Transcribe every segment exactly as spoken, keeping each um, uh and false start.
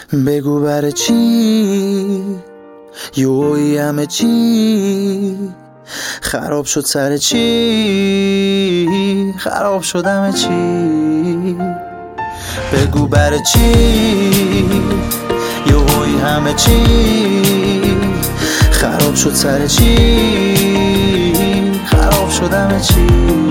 بگو برای چی یوی همه چی خراب شد، سر چی خراب شد همه چی. بگو برای چی یوی همه چی خراب شد، سر چی خراب شد همه چی.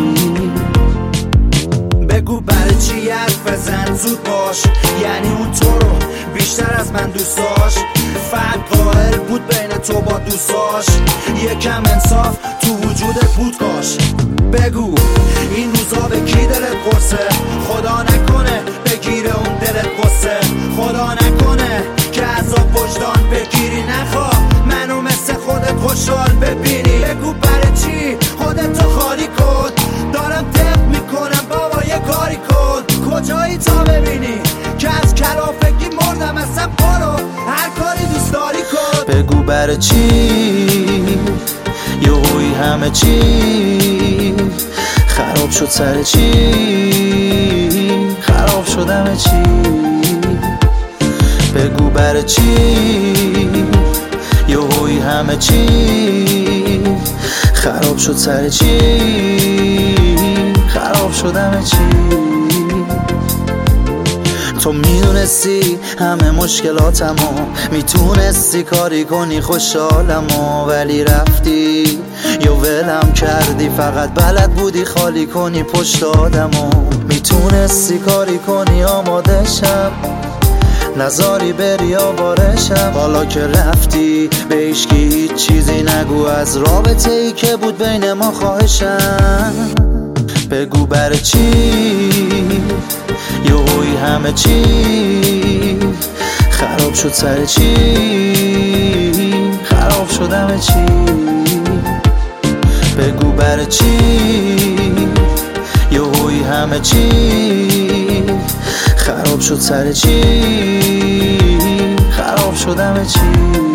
بگو برای چی حرف بزن زود باش، یعنی اون تو رو بیشتر از من دوست داشت. فرق قائل بود بین تو با دوستاش، یکم انصاف تو وجودت بود کاش. بگو این روزا به کی دلت قرصه، خدا نکنه بگیره اون دلت قصه. خدا نکنه که عذاب وجدان بگیری، نخواه منو مثل خودت خوشحال ببینی. بگو برای چی خودتو خالی کن، دارم دق میکنم بابا یه کاری کن. کجایی تا ببینی که از کلافگی مردم، اصلا برو هر کاری دوست داری کن. بگو برای چی یوی همه چی خراب شد، سر چی خراب شد همه چی. بگو برای چی یوی همه چی خراب شد، سر چی خراب شد همه چی. تو میدونستی همه مشکلاتمو، میتونستی کاری کنی خوشحالمو، ولی رفتی یا ولم کردی، فقط بلد بودی خالی کنی پشت آدمو. میتونستی کاری کنی آماده شم، نزاری بری آوارشم. حالا که رفتی به هیچکی هیچ چیزی نگو از رابطه ای که بود بین ما، خواهشم. بگو برای چی یوی همه چی خراب شد، سر چی خراب شد همه چی. بگو برای چی یوی همه چی خراب شد، سر چی خراب شد همه چی.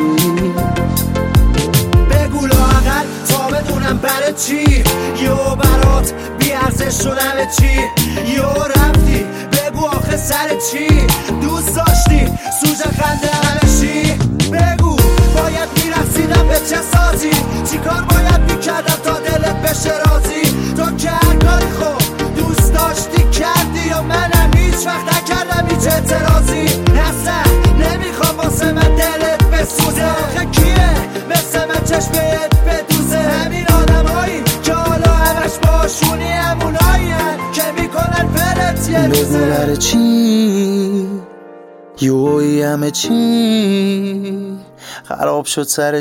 بگو لااقل تا بدونم برای چی یو برات بی ارزش شد همه چی. یو رفتی بگو آخه سر چی، دوست داشتی سوژه خنده همه چی. بگو باید میرسیدم به چه سازی، چی کار باید میکردم تا دلت بشه راضی. تو که هر کاری خوب دوست داشتی کردی، یا منم هیچ وقت نکردم هیچ اعتراضی. اصلا نمیخوام واسه من دلت بسوزه، آخه کیه مثل من چشمت بدوزه. همین آدم هایی که حالا همش باشونی همونایی که میکنن فرت یه روزه. بگو برای چی یوی همه چی خراب شد، سر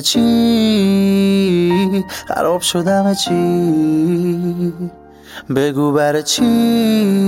چی خراب شد همه چی. بگو برای چی